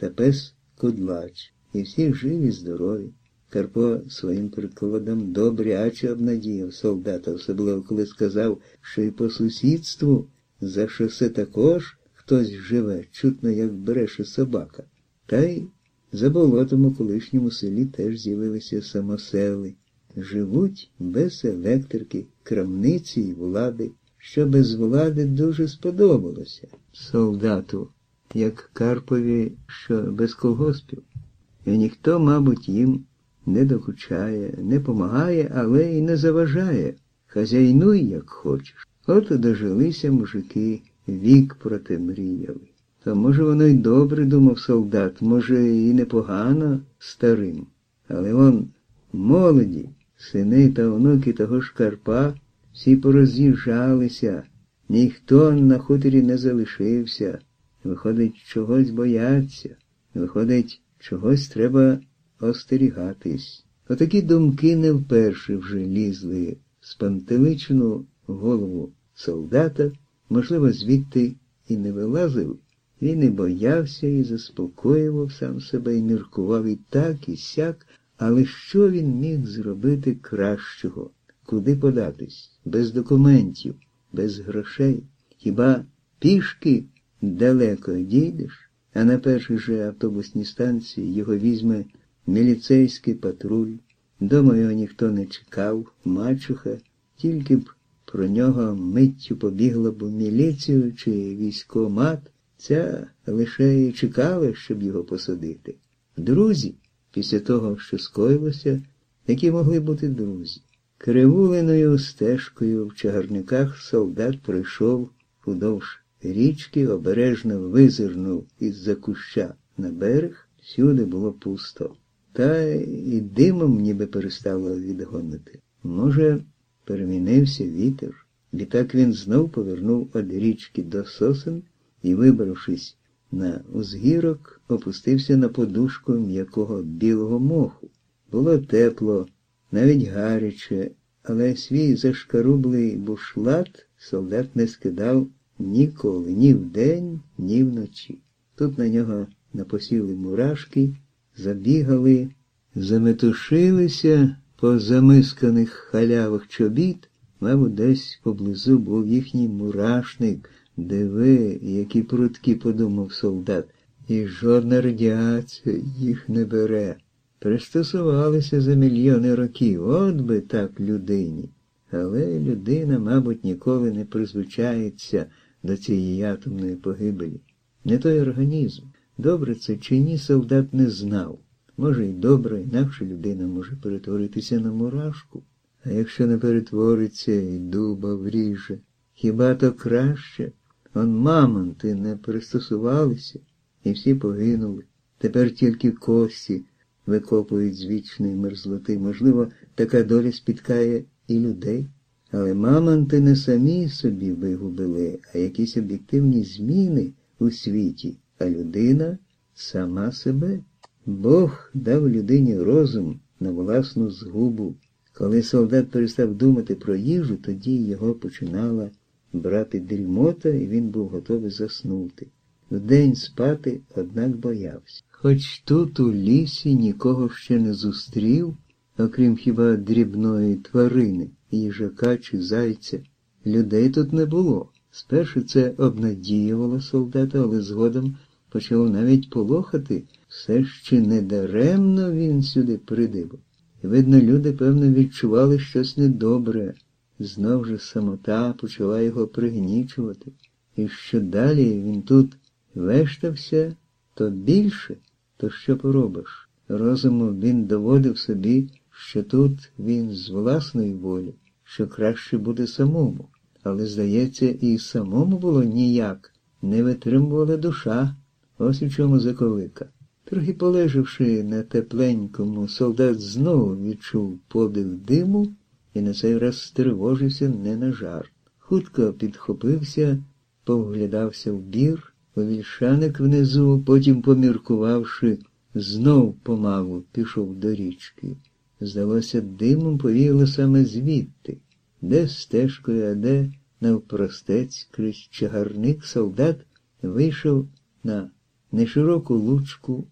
та пес Кудлач. І всі живі, здорові. Карпо своїм прикладом добряче обнадіяв солдата, особливо коли сказав, що і по сусідству за шосе також хтось живе, чутно, як бреше собака. Та й за болотом у колишньому селі теж з'явилися самосели. Живуть без електрики, крамниці й влади, що без влади дуже сподобалося солдату, як Карпові, що без колгоспів. І ніхто, мабуть, їм не докучає, не помагає, але й не заважає. Хазяйнуй, як хочеш. От і дожилися мужики, вік протемріяли. Та може воно й добре, думав солдат, може і непогано старим. Але он молоді, сини та онуки того ж Карпа, всі пороз'їжджалися, ніхто на хуторі не залишився. Виходить, чогось бояться, виходить, чогось треба остерігатись. Отакі думки не вперше вже лізли в спантеличену голову солдата, можливо, звідти і не вилазив. Він і боявся, і заспокоював сам себе, і міркував і так, і сяк, але що він міг зробити кращого? Куди податись? Без документів, без грошей. Хіба пішки далеко дійдеш? А на першій же автобусній станції його візьме міліцейський патруль. Дома його ніхто не чекав, мачуха, тільки б про нього миттю побігла б у міліцію чи військкомат, ця лише і чекала, щоб його посадити. Друзі, після того, що скоїлося, які могли бути друзі. Кривуленою стежкою в чагарниках солдат пройшов удовж річки, обережно визирнув із-за куща на берег, всюди було пусто. Та і димом ніби перестало відгонити. Може, перемінився вітер. Відтак він знов повернув від річки до сосен і, вибравшись на узгірок, опустився на подушку м'якого білого моху. Було тепло, навіть гаряче, але свій зашкарублий бушлат солдат не скидав ніколи, ні вдень, ні вночі. Тут на нього напосіли мурашки, забігали, заметушилися по замисканих халявах чобіт, мабуть, десь поблизу був їхній мурашник. Диви, які прудкі, подумав солдат, і жодна радіація їх не бере. Пристосувалися за мільйони років, от би так людині. Але людина, мабуть, ніколи не призвичається до цієї атомної погибелі. Не той організм. Добре це чи ні, солдат не знав. Може й добре, інакше людина може перетворитися на мурашку. А якщо не перетвориться і дуба вріже, хіба то краще? Он мамонти не пристосувалися, і всі погинули. Тепер тільки кості викопують з вічної мерзлоти. Можливо, така доля спіткає і людей. Але мамонти не самі собі вигубили, а якісь об'єктивні зміни у світі, а людина сама себе. Бог дав людині розум на власну згубу. Коли солдат перестав думати про їжу, тоді його починала брати дрімота, і він був готовий заснути. Вдень спати, однак, боявся. Хоч тут у лісі нікого ще не зустрів, окрім хіба дрібної тварини, їжака чи зайця. Людей тут не було. Спершу це обнадіювало солдата, але згодом почав навіть полохати. Все ще недаремно він сюди придибав. І, видно, люди, певно, відчували щось недобре. Знов же самота почала його пригнічувати. І що далі він тут вештався, то більше, то що поробиш. Розумом він доводив собі, що тут він з власної волі, що краще буде самому. Але, здається, і самому було ніяк, не витримувала душа. Ось у чому заковика. Трохи полежавши на тепленькому, солдат знову відчув подих диму і на цей раз стривожився не на жарт. Хутко підхопився, повглядався в бір, у вільшаник внизу, потім, поміркувавши, знов помалу пішов до річки. Здалося, димом повіяло саме звідти, де стежкою, а де навпростець крізь чагарник солдат вийшов на нешироку лучку